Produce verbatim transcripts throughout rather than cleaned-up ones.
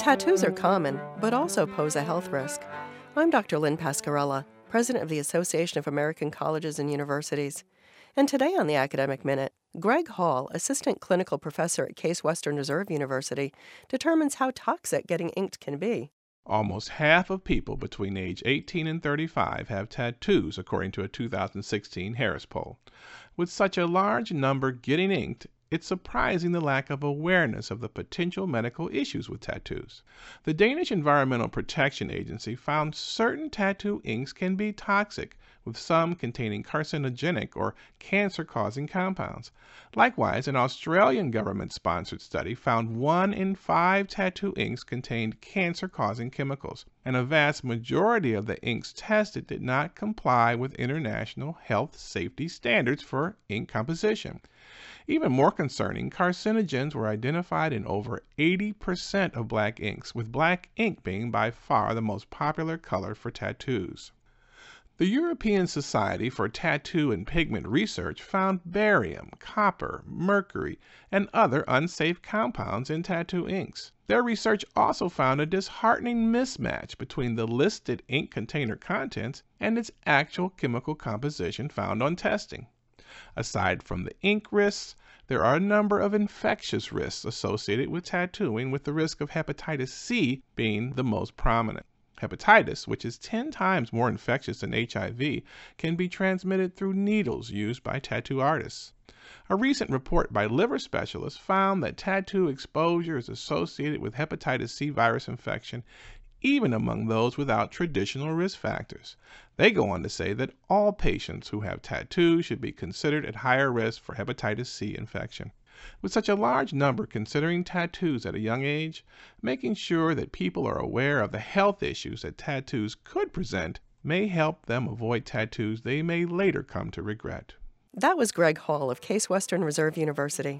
Tattoos are common, but also pose a health risk. I'm Doctor Lynn Pascarella, President of the Association of American Colleges and Universities. And today on the Academic Minute, Greg Hall, Assistant Clinical Professor at Case Western Reserve University, determines how toxic getting inked can be. Almost half of people between age eighteen and thirty-five have tattoos, according to a two thousand sixteen Harris poll. With such a large number getting inked, it's surprising the lack of awareness of the potential medical issues with tattoos. The Danish Environmental Protection Agency found certain tattoo inks can be toxic, with some containing carcinogenic or cancer-causing compounds. Likewise, an Australian government-sponsored study found one in five tattoo inks contained cancer-causing chemicals, and a vast majority of the inks tested did not comply with international health safety standards for ink composition. Even more concerning, carcinogens were identified in over eighty percent of black inks, with black ink being by far the most popular color for tattoos. The European Society for Tattoo and Pigment Research found barium, copper, mercury, and other unsafe compounds in tattoo inks. Their research also found a disheartening mismatch between the listed ink container contents and its actual chemical composition found on testing. Aside from the ink risks, there are a number of infectious risks associated with tattooing, with the risk of hepatitis C being the most prominent. Hepatitis, which is ten times more infectious than H I V, can be transmitted through needles used by tattoo artists. A recent report by liver specialists found that tattoo exposure is associated with hepatitis C virus infection, even among those without traditional risk factors. They go on to say that all patients who have tattoos should be considered at higher risk for hepatitis C infection. With such a large number considering tattoos at a young age, making sure that people are aware of the health issues that tattoos could present may help them avoid tattoos they may later come to regret. That was Greg Hall of Case Western Reserve University.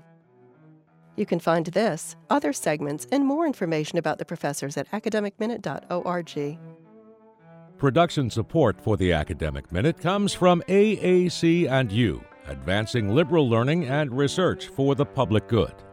You can find this, other segments, and more information about the professors at academic minute dot org. Production support for the Academic Minute comes from A A C and U, advancing liberal learning and research for the public good.